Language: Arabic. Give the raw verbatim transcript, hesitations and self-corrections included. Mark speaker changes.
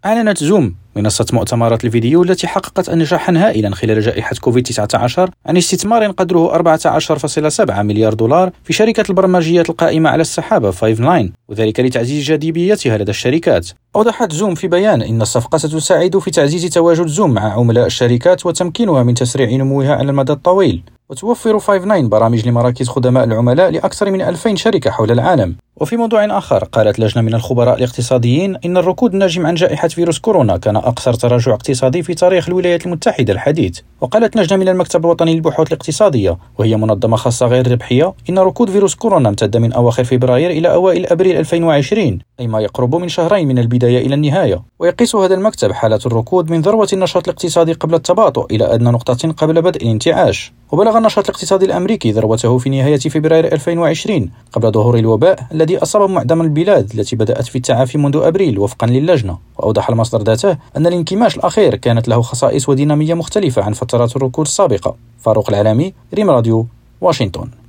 Speaker 1: أعلنت زوم منصة مؤتمرات الفيديو التي حققت نجاحا هائلا خلال جائحة كوفيد تسعة عشر عن استثمار قدره أربعة عشر فاصلة سبعة مليار دولار في شركة البرمجيات القائمة على السحابة فايف لاين، وذلك لتعزيز جاذبيتها لدى الشركات. أوضحت زوم في بيان إن الصفقة ستساعد في تعزيز تواجد زوم مع عملاء الشركات وتمكينها من تسريع نموها على المدى الطويل. وتوفر فايف لاين برامج لمراكز خدماء العملاء لأكثر من ألفين شركة حول العالم. وفي موضوع آخر، قالت لجنة من الخبراء الاقتصاديين إن الركود الناجم عن جائحة فيروس كورونا كان أكثر تراجع اقتصادي في تاريخ الولايات المتحدة الحديث. وقالت لجنة من المكتب الوطني للبحوث الاقتصادية، وهي منظمة خاصة غير ربحية، إن ركود فيروس كورونا امتد من أواخر فبراير إلى أوائل أبريل ألفين وعشرين، أي ما يقرب من شهرين من البداية إلى النهاية. ويقيس هذا المكتب حالة الركود من ذروة النشاط الاقتصادي قبل التباطؤ إلى أدنى نقطة قبل بدء الانتعاش. وبلغ النشاط الاقتصادي الأمريكي ذروته في نهاية فبراير ألفين وعشرين قبل ظهور الوباء الذي أصاب معظم البلاد التي بدأت في التعافي منذ أبريل وفقا للجنة. وأوضح المصدر ذاته أن الانكماش الأخير كانت له خصائص ودينامية مختلفة عن فترات الركود السابقة. فاروق العلامي، ريم راديو، واشنطن.